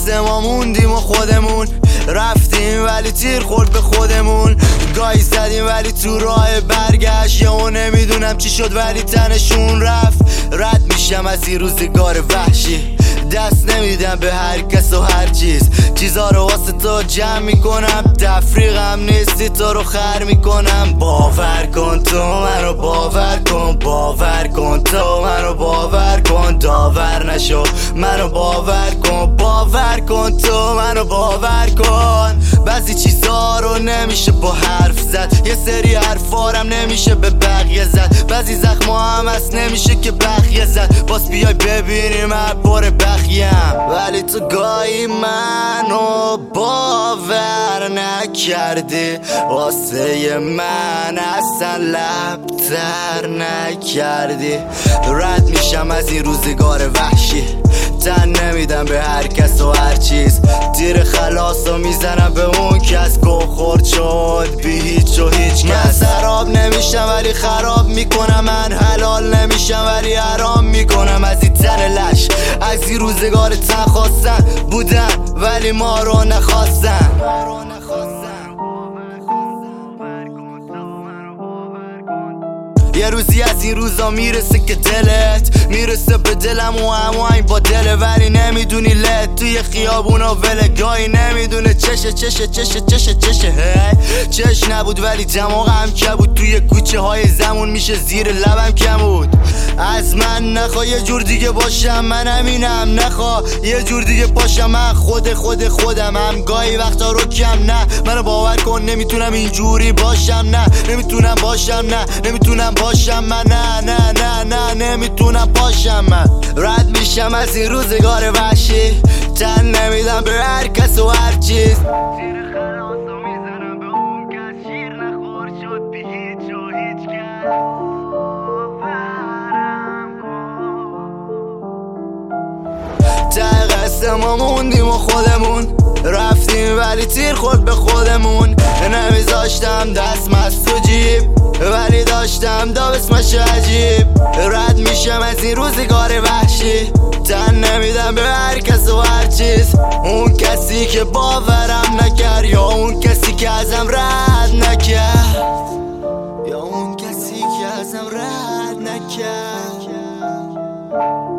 قصه ما موندیم و خودمون رفتیم ولی تیر خورد به خودمون. گاهی زدیم ولی تو راه برگشت یهو نمیدونم چی شد ولی تنشون رفت. رد میشم از این روزگار وحشی، دست نمیدم به هر کس و هر چیزا رو واسه تو جمع میکنم. تفریقم نیستی تو رو خر میکنم. باور کن تو منو باور کن، باور کن تو منو باور کن. داور نشو منو باور کن، باور کن تو منو باور کن. بعضی چیزا رو نمیشه با حرف زد، یه سری حرفارم نمیشه به بقیه زد. بعضی زخما هم هست نمیشه که بقیه زد. باز بیای ببینیم هر بار بخیم، ولی تو گاهی منو باور نکردی. واسه من اصلا لبتر نکردی. رد میشم از این روزگار وحشی، تن نمیدم به هر کس و هر چیز. تیر خلاصو میزنم به اون کس گو خورد شد بی هیچ و هیچ کس. من سراب نمیشم ولی خراب میکنم، من حلال نمیشم ولی حرام میکنم. از این تن لش از این روزگار تن خواستن بودن ولی ما رو نخواستن. یه روزی از این روزا میرسه که دلت میرسه به دلم و هماهنگ با دله، ولی نمیدونی لت توی خیابونا ولگاهی نمیدونه چشه چش نبود ولی دماغم کبود. توی کوچه های زمون میشه زیر لبم کم بود. از من نخوا یه جور دیگه باشم، من همینم. نخوا یه جور دیگه باشم، من خودم هم گاهی وقتا رو کم. نه منو باور کن نمیتونم اینجوری باشم، نه نمیتونم باشم، نه نمیتونم باشم من، نه نمیتونم باشم من. رد میشم از این روزگار وحشی، تن نمیدم به هر کس و هر چیز. تیر خلاصو میزنم به اون کس شیر نخور شد بی هیچ و هیچ کس. ته قصه ما موندیم و خودمون رفتیم ولی تیر خورد به خودمون. نمیذاشتم دست مست تو جیب ولی داشتم دابسمش عجیب. رد میشم از این روزگار وحشی، تن نمیدم به هر کس و هر چیز. اون کسی که باورم نکرد یا اون کسی که ازم رد نکرد، یا اون کسی که ازم رد نکرد.